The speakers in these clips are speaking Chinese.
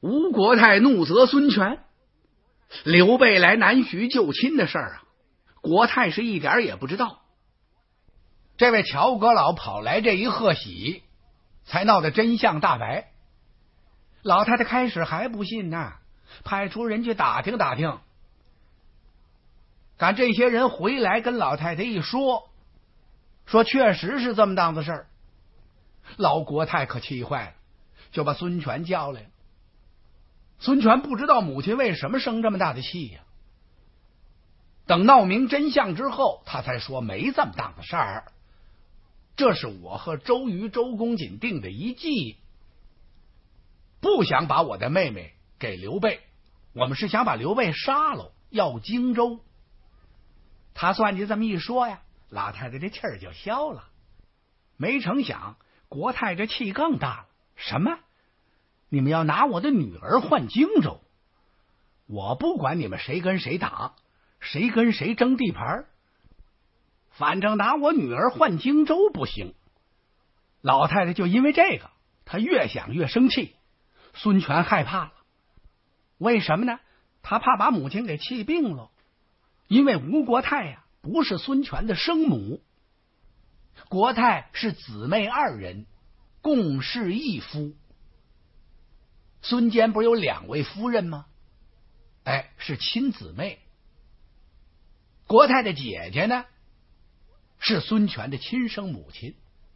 吴国泰怒责孙权，刘备来南徐救亲的事儿啊，国泰是一点也不知道。这位乔阁老跑来这一贺喜，才闹得真相大白。老太太开始还不信呢，派出人去打听打听。赶这些人回来跟老太太一说，说确实是这么档子事儿。老国泰可气坏了，就把孙权叫来了。孙权不知道母亲为什么生这么大的气呀。等闹明真相之后，他才说没这么档子事儿，这是我和周瑜、周公瑾定的一计，不想把我的妹妹给刘备，我们是想把刘备杀了，要荆州。他算计这么一说呀，老太太这气儿就消了。没成想国泰这气更大了，什么？你们要拿我的女儿换荆州？我不管你们谁跟谁打，谁跟谁争地盘，反正拿我女儿换荆州不行。老太太就因为这个，她越想越生气。孙权害怕了，为什么呢？他怕把母亲给气病了。因为吴国泰呀，不是孙权的生母，国泰是姊妹二人，共侍一夫。孙坚不是有2位夫人吗？是亲姊妹。国泰的姐姐呢，是孙权的亲生母亲。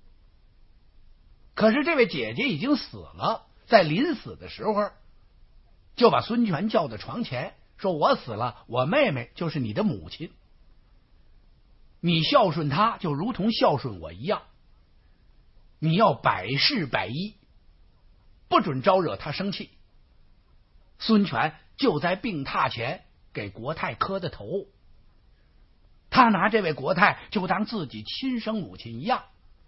可是这位姐姐已经死了，在临死的时候，就把孙权叫到床前，说我死了，我妹妹就是你的母亲，你孝顺她就如同孝顺我一样，你要百事百依，不准招惹她生气。孙权就在病榻前给国泰磕的头，他拿这位国泰就当自己亲生母亲一样。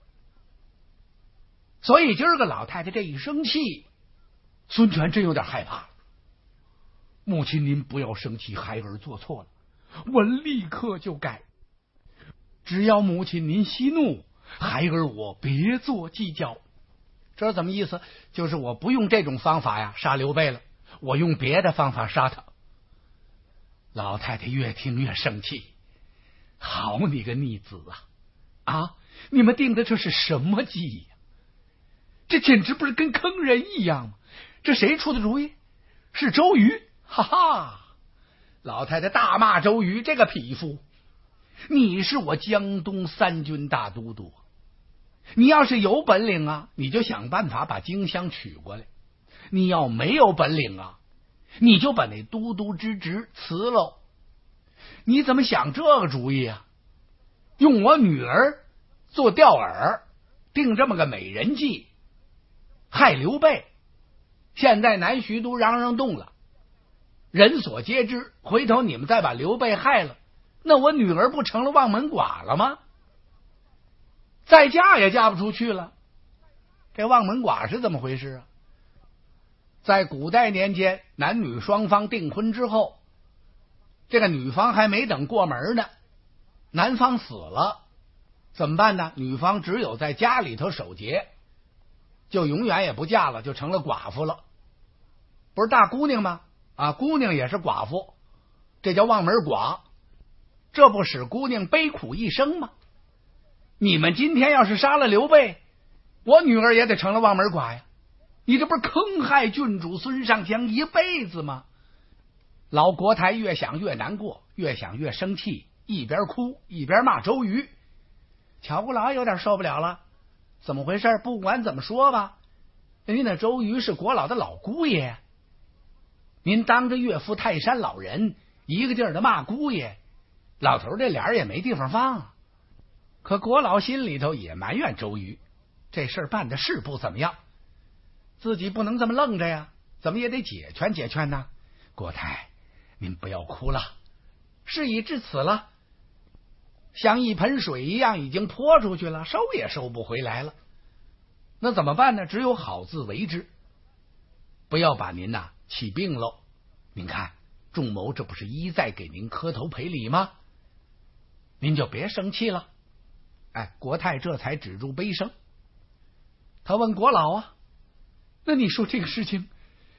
所以今儿个老太太这一生气，孙权真有点害怕了。母亲您不要生气，孩儿做错了，我立刻就改。只要母亲您息怒，孩儿我别做计较。这是怎么意思？就是我不用这种方法呀杀刘备了，我用别的方法杀他。老太太越听越生气，好你个逆子啊！你们定的这是什么计呀？这简直不是跟坑人一样吗？这谁出的主意？是周瑜。哈哈！老太太大骂周瑜这个匹夫，你是我江东3军大都督，你要是有本领啊，你就想办法把荆襄取过来；你要没有本领啊，你就把那都督之职辞喽。你怎么想这个主意啊？用我女儿做钓饵，定这么个美人计，害刘备。现在南徐都嚷嚷动了，人所皆知，回头你们再把刘备害了，那我女儿不成了望门寡了吗？再嫁也嫁不出去了。这望门寡是怎么回事啊？在古代年间，男女双方订婚之后，这个女方还没等过门呢，男方死了，怎么办呢？女方只有在家里头守节，就永远也不嫁了，就成了寡妇了。不是大姑娘吗？姑娘也是寡妇，这叫望门寡，这不使姑娘悲苦一生吗？你们今天要是杀了刘备，我女儿也得成了望门寡呀！你这不是坑害郡主孙尚香一辈子吗？老国台越想越难过，越想越生气，一边哭一边骂周瑜。乔国老有点受不了了，怎么回事？不管怎么说吧，您那周瑜是国老的老姑爷，您当着岳父泰山老人一个劲儿的骂姑爷，老头这脸也没地方放啊。可国老心里头也埋怨周瑜，这事儿办的是不怎么样，自己不能这么愣着呀，怎么也得解劝解劝呢。国太，您不要哭了，事已至此了，像一盆水一样已经泼出去了，收也收不回来了。那怎么办呢？只有好自为之，不要把您气病喽。您看仲谋这不是一再给您磕头赔礼吗？您就别生气了。国泰这才止住悲声。他问国老那你说这个事情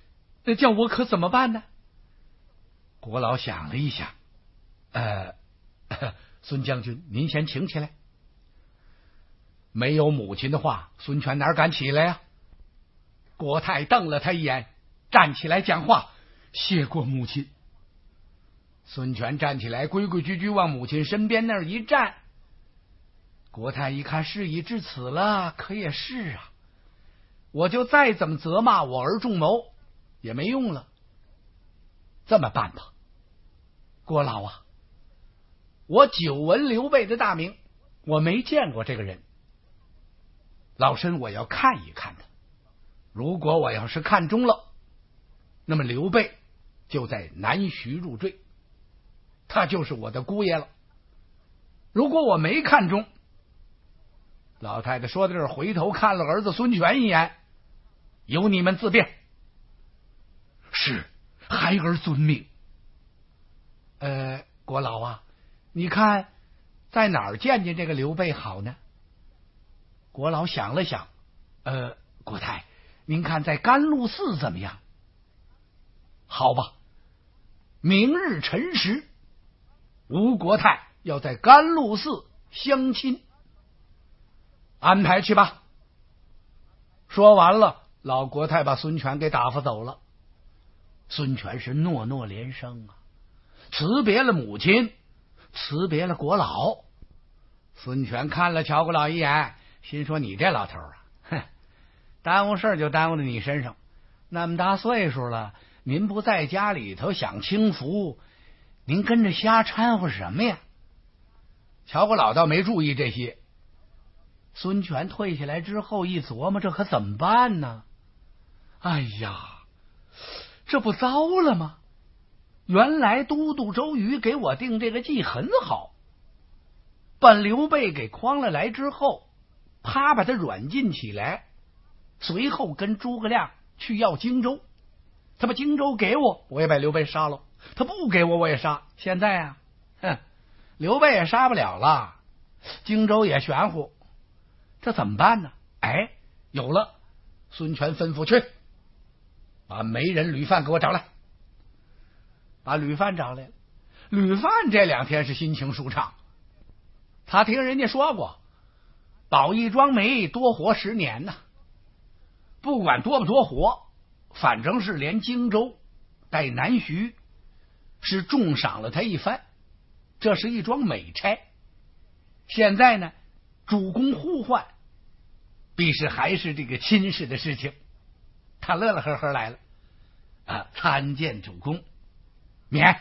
那叫我可怎么办呢？国老想了一想，孙将军，您先请起来。没有母亲的话，孙权哪敢起来呀？国泰瞪了他一眼，站起来讲话：“谢过母亲。”孙权站起来，规规矩矩往母亲身边那儿一站。国泰一看事已至此了，可也是啊，我就再怎么责骂我儿仲谋也没用了。这么办吧，国老啊，我久闻刘备的大名，我没见过这个人，老身我要看一看他。如果我要是看中了，那么刘备就在南徐入赘，他就是我的姑爷了。如果我没看中，老太太说到这儿，回头看了儿子孙权一眼：“由你们自便。”是，孩儿遵命。国老啊，你看在哪儿见见这个刘备好呢？国老想了想，国太，您看在甘露寺怎么样？好吧，明日辰时，吴国太要在甘露寺相亲，安排去吧。说完了，老国太把孙权给打发走了。孙权是诺诺连声啊，辞别了母亲，辞别了国老。孙权看了乔国老一眼，心说：“你这老头啊，哼，耽误事就耽误在你身上。那么大岁数了，您不在家里头享清福，您跟着瞎掺和什么呀？”乔国老倒没注意这些。孙权退下来之后一琢磨，这可怎么办呢？哎呀，这不糟了吗？原来都督周瑜给我定这个计很好，把刘备给诓了来之后，啪把他软禁起来，随后跟诸葛亮去要荆州。他把荆州给我，我也把刘备杀了；他不给我，我也杀。现在啊，刘备也杀不了了，荆州也玄乎，这怎么办呢？有了！孙权吩咐去，把媒人吕范给我找来。把吕范找来了。吕范这2天是心情舒畅，他听人家说过，保一桩媒多活10年呢。不管多不多活，反正是连荆州带南徐是重赏了他一番，这是一桩美差。现在呢，主公呼唤，必是还是这个亲事的事情。他乐乐呵呵来了，参见主公。免。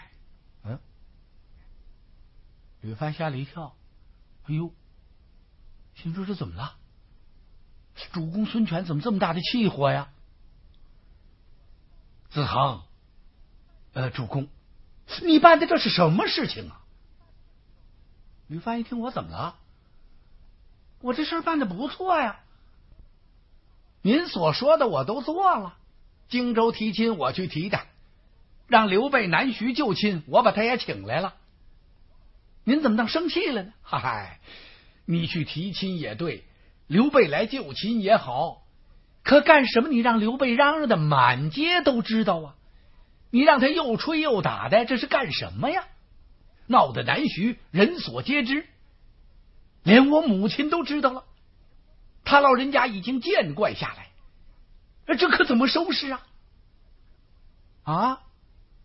吕范吓了一跳，哎呦，心说这怎么了？主公孙权怎么这么大的气火呀？子恒，主公，你办的这是什么事情啊？吕范一听，我怎么了？我这事办的不错呀，您所说的我都做了。荆州提亲我去提的，让刘备南徐就亲，我把他也请来了。您怎么当生气了呢？嗨，你去提亲也对，刘备来就亲也好，可干什么你让刘备嚷嚷的满街都知道啊？你让他又吹又打的，这是干什么呀？闹得南徐人所皆知，连我母亲都知道了，他老人家已经见怪下来，这可怎么收拾啊？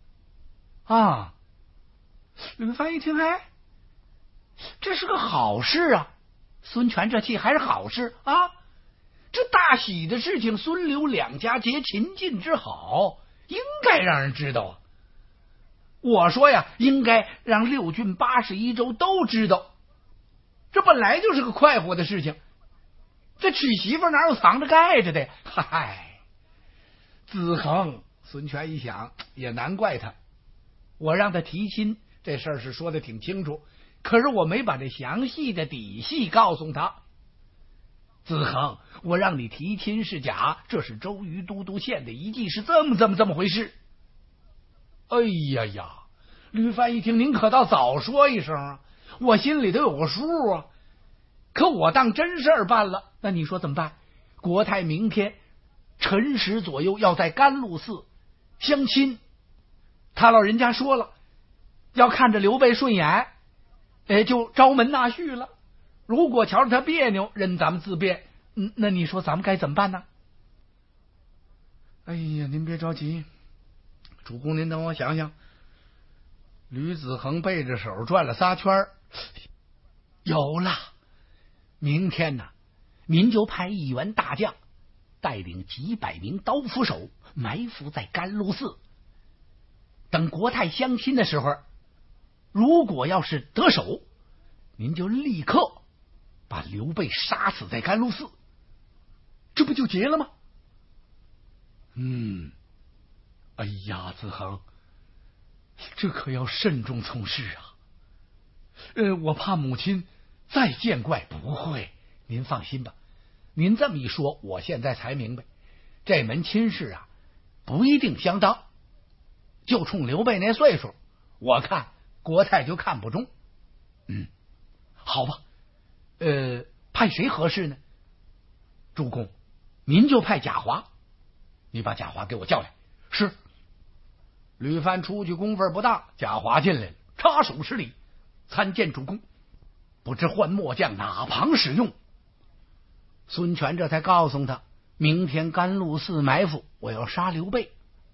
吕范一听，这是个好事啊！孙权这气还是好事啊！这大喜的事情，孙刘2家结秦晋之好，应该让人知道啊！我说呀，应该让6郡81州都知道，这本来就是个快活的事情。这娶媳妇哪有藏着盖着的呀？嗨，子恒，孙权一想，也难怪他，我让他提亲这事儿是说的挺清楚，可是我没把这详细的底细告诉他。子恒，我让你提亲是假，这是周瑜都督县的遗计，是这么回事。哎呀，吕范一听，您可倒早说一声啊，我心里头有个数啊。可我当真事儿办了，那你说怎么办？国泰明天辰时左右要在甘露寺相亲，他老人家说了，要看着刘备顺眼，就招门纳婿了。如果瞧着他别扭，任咱们自便。那你说咱们该怎么办呢？哎呀，您别着急，主公您等我想想。吕子恒背着手转了仨圈，有了。明天呢，您就派一员大将带领几百名刀斧手埋伏在甘露寺，等国泰相亲的时候，如果要是得手，您就立刻把刘备杀死在甘露寺，这不就结了吗？哎呀，子恒，这可要慎重从事啊。我怕母亲再见怪。不会，您放心吧。您这么一说，我现在才明白，这门亲事啊，不一定相当。就冲刘备那岁数，我看国泰就看不中。好吧，派谁合适呢？主公，您就派贾华，你把贾华给我叫来。是。吕范出去功夫不大，贾华进来了，插手施礼，参见主公。不知换末将哪旁使用？孙权这才告诉他，明天甘露寺埋伏，我要杀刘备。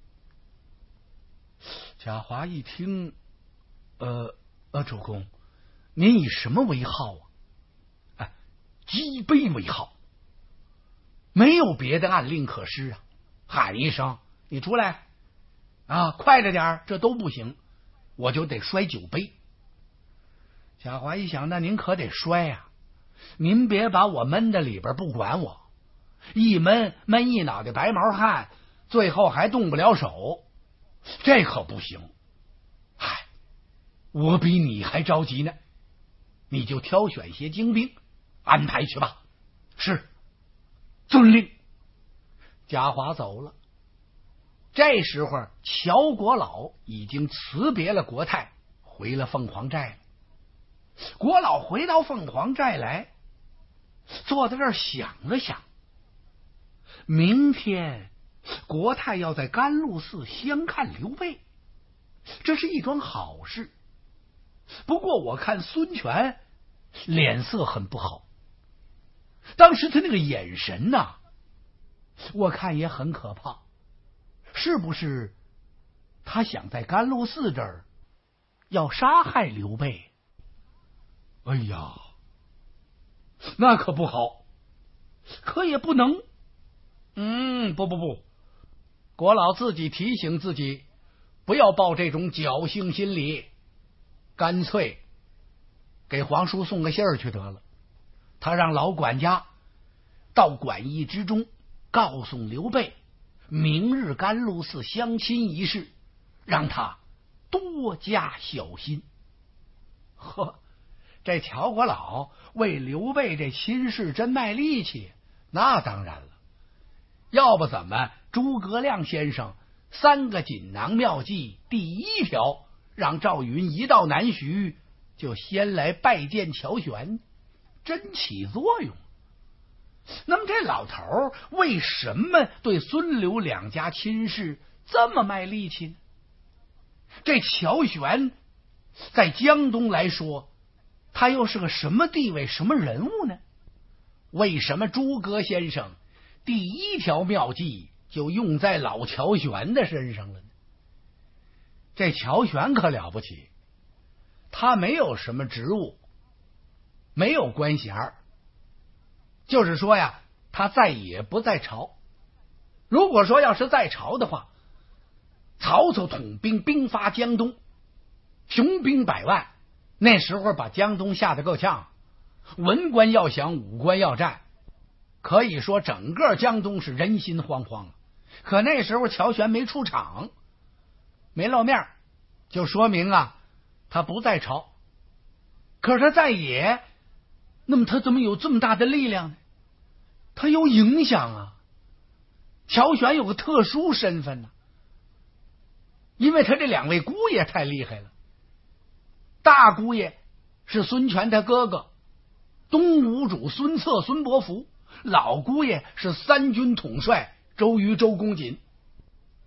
贾华一听，主公，您以什么为号啊？击杯为号，没有别的暗令可施啊！喊一声，你出来啊，快着点，这都不行，我就得摔酒杯。贾华一想，那您可得摔啊！您别把我闷在里边不管我，一闷一脑袋白毛汗，最后还动不了手，这可不行。嗨，我比你还着急呢，你就挑选些精兵安排去吧。是，遵令。贾华走了。这时候乔国老已经辞别了国泰，回了凤凰寨了。国老回到凤凰寨来，坐在这儿想了想，明天国泰要在甘露寺相看刘备，这是一桩好事。不过我看孙权脸色很不好，当时他那个眼神呐，我看也很可怕。是不是他想在甘露寺这儿要杀害刘备？哎呀，那可不好，可也不能。不，国老自己提醒自己，不要抱这种侥幸心理，干脆给皇叔送个信儿去得了。他让老管家到馆驿之中告诉刘备，明日甘露寺相亲一事，让他多加小心。呵，这乔国老为刘备这亲事真卖力气，那当然了。要不怎么诸葛亮先生3个锦囊妙计，第1条让赵云一到南徐就先来拜见乔玄，真起作用。那么这老头为什么对孙刘两家亲事这么卖力气呢？这乔玄在江东来说，他又是个什么地位、什么人物呢？为什么诸葛先生第1条妙计就用在老乔玄的身上了呢？这乔玄可了不起，他没有什么职务，没有官衔，就是说呀，他在野不在朝。如果说要是在朝的话，曹操统兵兵发江东，雄兵100万，那时候把江东吓得够呛，文官要降，武官要战，可以说整个江东是人心惶惶。可那时候乔玄没出场，没露面，就说明啊，他不在朝。可是他在野，那么他怎么有这么大的力量呢？他有影响啊。乔玄有个特殊身份呢，因为他这2位姑爷太厉害了。大姑爷是孙权他哥哥东吴主孙策孙伯符，老姑爷是3军统帅周瑜周公瑾。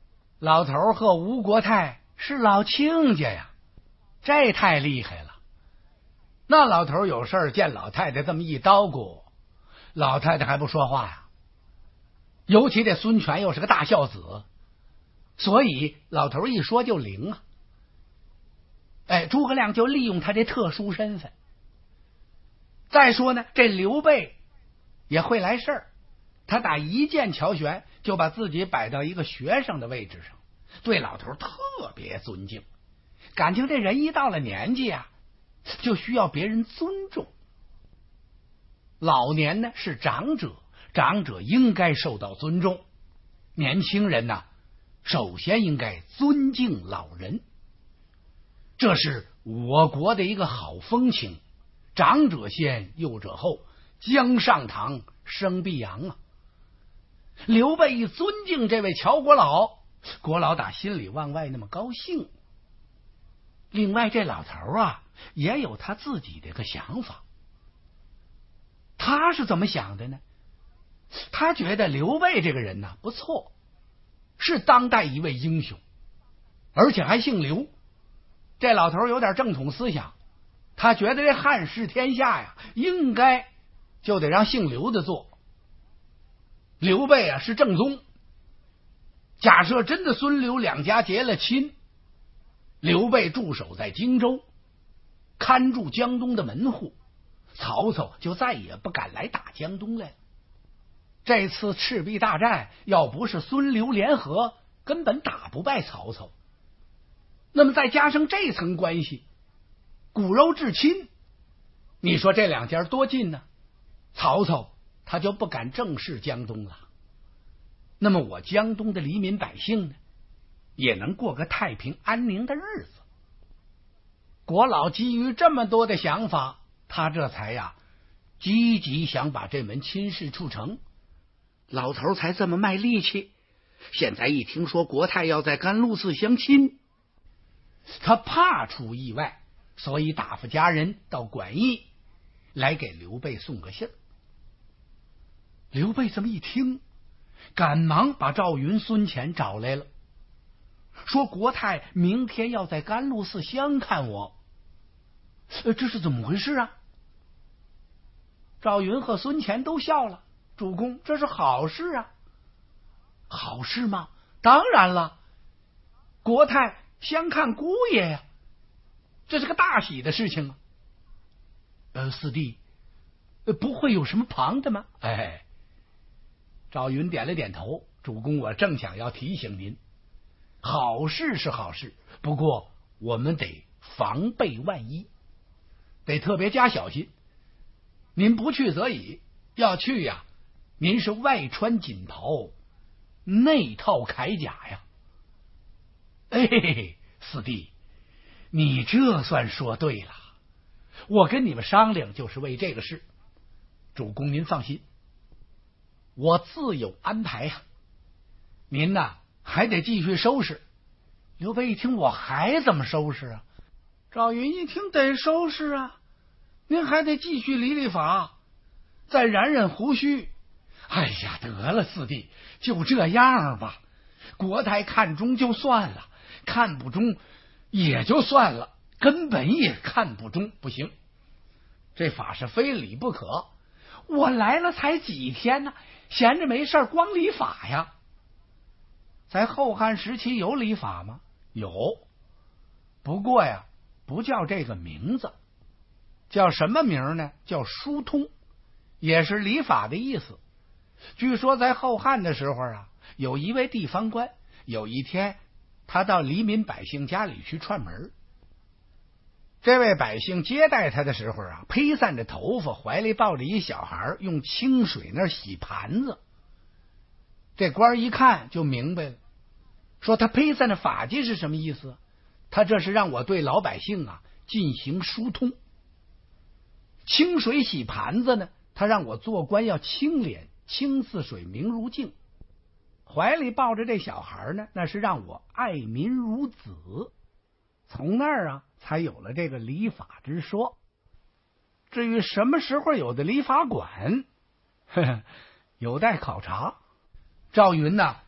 老头和吴国泰是老亲家呀，这太厉害了。那老头有事见老太太这么一叨咕，老太太还不说话呀。尤其这孙权又是个大孝子，所以老头一说就灵啊。诸葛亮就利用他这特殊身份。再说呢，这刘备也会来事儿，他打一箭乔玄，就把自己摆到一个学生的位置上，对老头特别尊敬，感情这人一到了年纪啊，就需要别人尊重。老年呢是长者，长者应该受到尊重，年轻人呢首先应该尊敬老人，这是我国的一个好风情。长者先，幼者后，姜上堂，生必扬啊。刘备一尊敬这位乔国老，国老打心里往外那么高兴。另外这老头啊也有他自己的个想法。他是怎么想的呢？他觉得刘备这个人呢不错，是当代一位英雄，而且还姓刘。这老头有点正统思想，他觉得这汉室天下呀，应该就得让姓刘的做。刘备啊是正宗，假设真的孙刘两家结了亲，刘备驻守在荆州，看住江东的门户，曹操就再也不敢来打江东来了。这次赤壁大战要不是孙刘联合，根本打不败曹操。那么再加上这层关系，骨肉至亲，你说这两家多近呢？曹操他就不敢正视江东了。那么我江东的黎民百姓呢，也能过个太平安宁的日子。国老基于这么多的想法，他这才积极想把这门亲事促成。老头才这么卖力气。现在一听说国泰要在甘露寺相亲，他怕出意外，所以打发家人到馆驿来给刘备送个信儿。刘备这么一听，赶忙把赵云、孙乾找来了，说国泰明天要在甘露寺相看我。这是怎么回事啊？赵云和孙乾都笑了，主公，这是好事啊。好事吗？当然了，国泰相看姑爷呀，这是个大喜的事情啊。四弟，不会有什么旁的吗？赵云点了点头，主公，我正想要提醒您，好事是好事，不过我们得防备万一，得特别加小心。您不去则已，要去呀，您是外穿锦袍，内套铠甲呀。四弟，你这算说对了，我跟你们商量就是为这个事。主公您放心，我自有安排呀。您呐还得继续收拾。刘备一听，我还怎么收拾啊？赵云一听，得收拾啊，您还得继续理理发，再染染胡须。得了，四弟，就这样吧。国泰看中就算了，看不中也就算了，根本也看不中，不行，这法是非理不可。我来了才几天呢，闲着没事光理法呀。在后汉时期有理法吗？有，不过呀不叫这个名字，叫什么名呢？叫疏通，也是理法的意思。据说在后汉的时候有一位地方官，有一天他到黎民百姓家里去串门。这位百姓接待他的时候披散着头发，怀里抱着一小孩，用清水那洗盘子。这官一看就明白了，说他披散的法纪是什么意思？他这是让我对老百姓进行疏通。清水洗盘子呢，他让我做官要清廉，清似水，明如镜。怀里抱着这小孩呢，那是让我爱民如子。从那儿才有了这个理法之说。至于什么时候有的理法馆，有待考察。赵云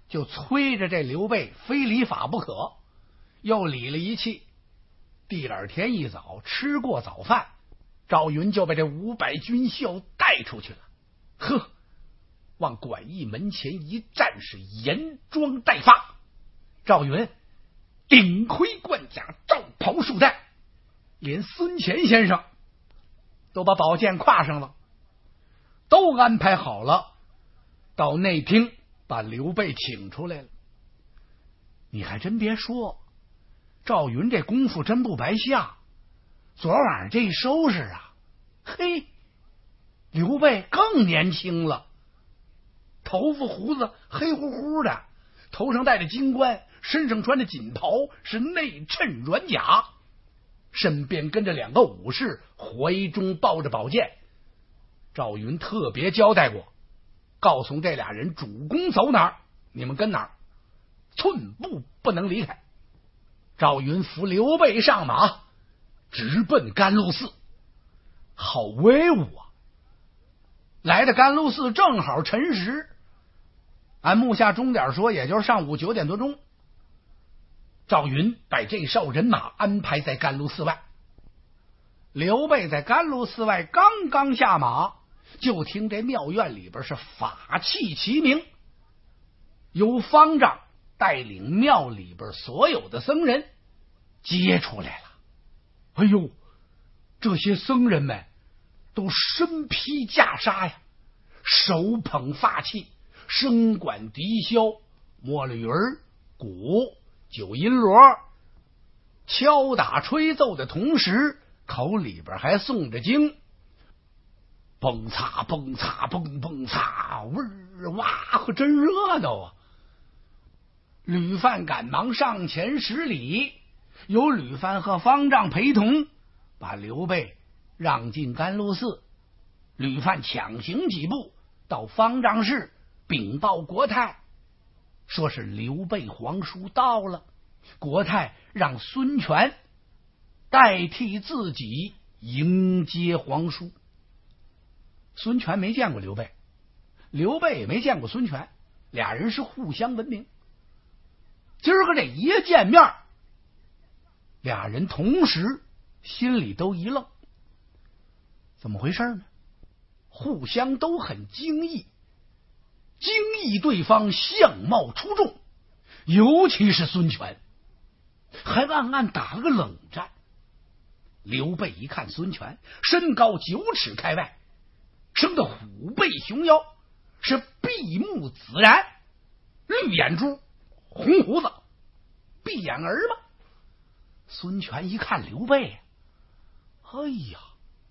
就催着这刘备非礼法不可，又理了一气。第二天一早，吃过早饭，赵云就被这500军校带出去了。呵，往馆驿门前一站，是严装待发。赵云顶盔贯甲，罩袍束带，连孙乾先生都把宝剑挎上了，都安排好了，到内厅把刘备请出来了。你还真别说，赵云这功夫真不白下，昨晚上这一收拾啊，嘿，刘备更年轻了，头发胡子黑乎乎的，头上戴着金冠，身上穿着锦袍，是内衬软甲，身边跟着2个武士，怀中抱着宝剑。赵云特别交代过，告诉这俩人主公走哪儿，你们跟哪儿，寸步不能离开。赵云扶刘备上马，直奔甘露寺。好威武啊！来的甘露寺正好辰时，按目下钟点说，也就是上午9点多钟。赵云把这哨人马安排在甘露寺外。刘备在甘露寺外刚刚下马，就听这庙院里边是法器齐鸣，由方丈带领庙里边所有的僧人接出来了。哎呦，这些僧人们都身披袈裟呀，手捧法器，声管笛箫、摸了鱼儿、鼓、九音锣，敲打吹奏的同时，口里边还诵着经，蹦擦蹦擦蹦蹦擦，味儿哇，可真热闹啊！吕范赶忙上前施礼，由吕范和方丈陪同，把刘备让进甘露寺。吕范抢行几步到方丈室禀报国太，说是刘备皇叔到了，国太让孙权代替自己迎接皇叔。孙权没见过刘备，刘备也没见过孙权，俩人是互相闻名。今儿个这一见面，俩人同时心里都一愣，怎么回事呢？互相都很惊异，惊异对方相貌出众，尤其是孙权，还暗暗打了个冷战。刘备一看孙权，身高9尺开外，生得虎背熊腰，是闭目自然，绿眼珠，红胡子，闭眼儿嘛。孙权一看刘备，哎呀，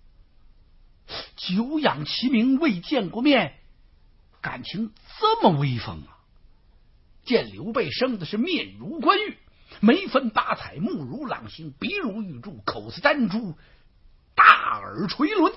久仰其名，未见过面，感情这么威风啊！见刘备生的是面如冠玉，眉分八彩，目如朗星，鼻如玉柱，口似丹珠，大耳垂纶，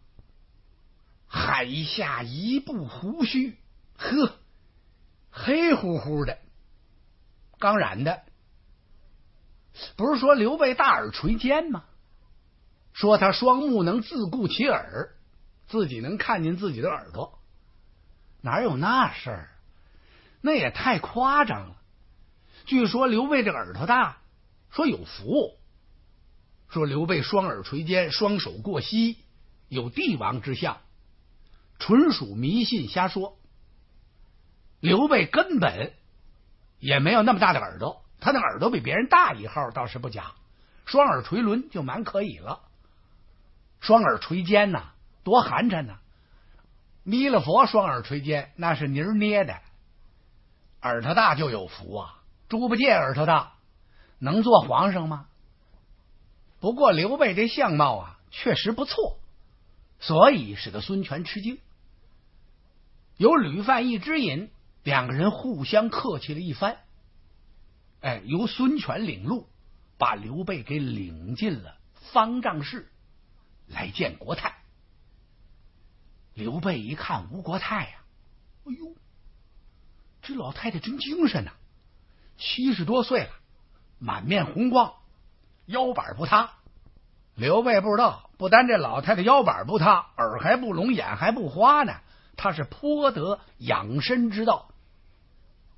海下一部胡须，呵，黑乎乎的，刚染的。不是说刘备大耳垂肩吗？说他双目能自顾其耳，自己能看见自己的耳朵，哪有那事儿？那也太夸张了。据说刘备这个耳朵大，说有福，说刘备双耳垂肩，双手过膝，有帝王之相，纯属迷信瞎说。刘备根本也没有那么大的耳朵，他那耳朵比别人大一号倒是不假，双耳垂纶就蛮可以了。双耳垂肩呐，多寒碜呐！弥勒佛双耳垂肩那是泥捏的，耳朵大就有福啊！猪八戒耳朵大，能做皇上吗？不过刘备这相貌啊，确实不错，所以使得孙权吃惊。有吕范一指引，两个人互相客气了一番。由孙权领路，把刘备给领进了方丈室，来见国太。刘备一看吴国太呀，哎呦，这老太太真精神呐，70多岁了，满面红光，腰板不塌。刘备不知道，不单这老太太腰板不塌，耳还不聋，眼还不花呢，她是颇得养生之道。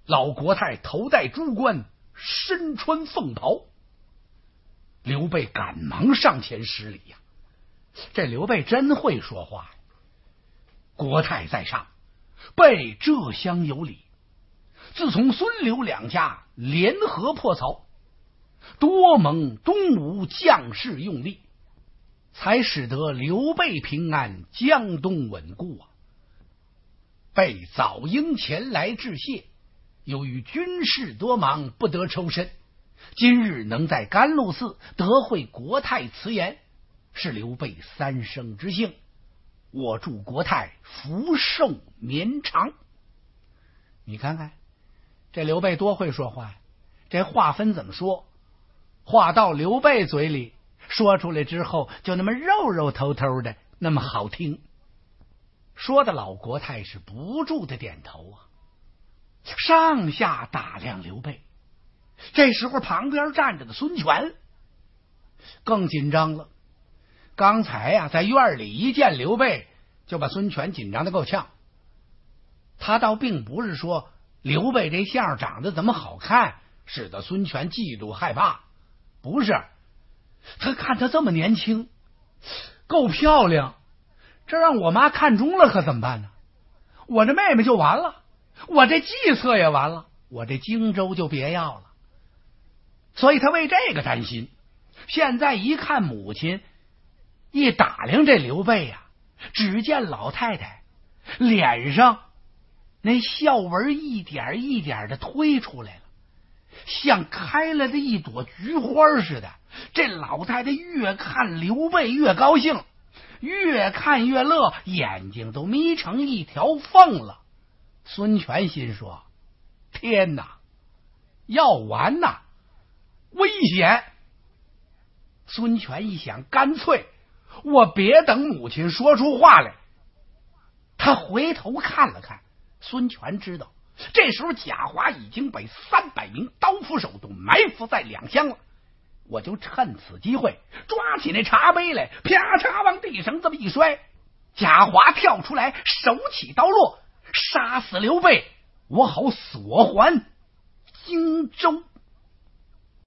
老国太头戴朱冠，身穿凤袍。刘备赶忙上前施礼呀。这刘备真会说话呀。国太在上，备这厢有礼。自从孙刘两家联合破曹，多蒙东吴将士用力，才使得刘备平安，江东稳固啊。备早应前来致谢，由于军事多忙，不得抽身。今日能在甘露寺得会国太辞言，是刘备三生之幸。我祝国太福寿绵长。你看看这刘备多会说话呀！这话分怎么说？话到刘备嘴里说出来之后，就那么肉肉头头的，那么好听。说的老国太是不住的点头啊，上下打量刘备。这时候旁边站着的孙权更紧张了。刚才呀，在院里一见刘备，就把孙权紧张的够呛。他倒并不是说刘备这相长得怎么好看，使得孙权嫉妒害怕，不是，他看他这么年轻，够漂亮，这让我妈看中了可怎么办呢？我这妹妹就完了，我这计策也完了，我这荆州就别要了。所以他为这个担心。现在一看母亲，一打量这刘备呀，只见老太太脸上那笑纹一点一点的推出来了，像开了的一朵菊花似的。这老太太越看刘备越高兴，越看越乐，眼睛都眯成一条缝了。孙权心说：天哪，要完呐，危险！孙权一想，干脆我别等母亲说出话来。他回头看了看，孙权知道这时候贾华已经被300名刀斧手都埋伏在两厢了。我就趁此机会抓起那茶杯来，啪嚓往地上这么一摔，贾华跳出来，手起刀落，杀死刘备，我好索还荆州。